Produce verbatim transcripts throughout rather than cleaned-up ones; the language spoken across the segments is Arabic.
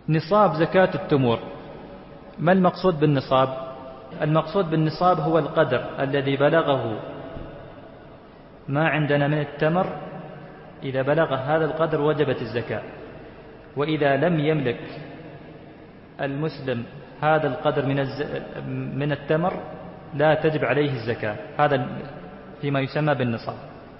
نصاب زكاة التمور. ما المقصود بالنصاب؟ المقصود بالنصاب هو القدر الذي بلغه ما عندنا من التمر، إذا بلغ هذا القدر وجبت الزكاة. وإذا لم يملك المسلم هذا القدر من من التمر لا تجب عليه الزكاة. هذا فيما يسمى بالنصاب.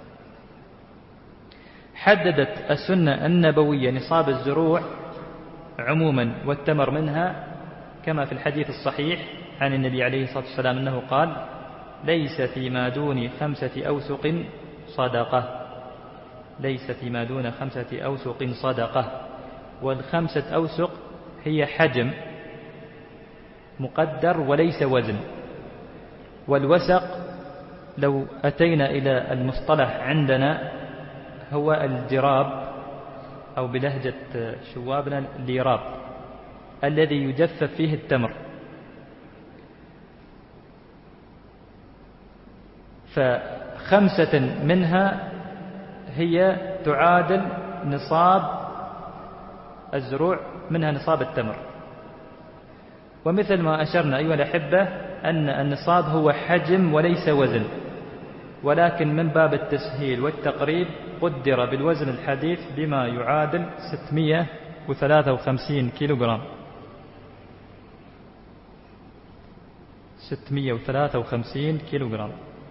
حددت السنة النبوية نصاب الزروع عموما والتمر منها، كما في الحديث الصحيح عن النبي عليه الصلاة والسلام أنه قال: ليس فيما دون خمسة أوسق صدقة. ليس فيما دون خمسة أوسق صدقة. والخمسة أوسق هي حجم مقدر وليس وزن. والوسق لو أتينا إلى المصطلح عندنا هو الجراب، أو بلهجة شوابنا الليراب، الذي يجفف فيه التمر. فخمسة منها هي تعادل نصاب الزروع، منها نصاب التمر. ومثل ما أشرنا أيها الأحبة أن النصاب هو حجم وليس وزن، ولكن من باب التسهيل والتقريب قدر بالوزن الحديث بما يعادل ستمائة وثلاثة وخمسين كيلوغرام. ستمائة وثلاثة وخمسين كيلوغرام.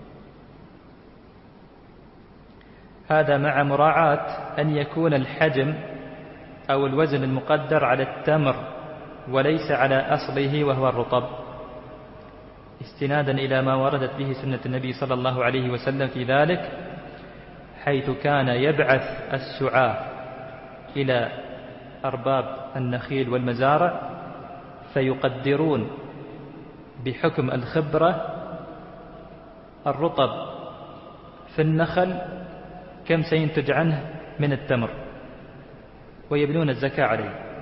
هذا مع مراعاة أن يكون الحجم أو الوزن المقدر على التمر وليس على أصله وهو الرطب، استنادا إلى ما وردت به سنة النبي صلى الله عليه وسلم في ذلك، حيث كان يبعث السعاة إلى أرباب النخيل والمزارع فيقدرون بحكم الخبرة الرطب في النخل كم سينتج عنه من التمر، ويبنون الزكاة عليه.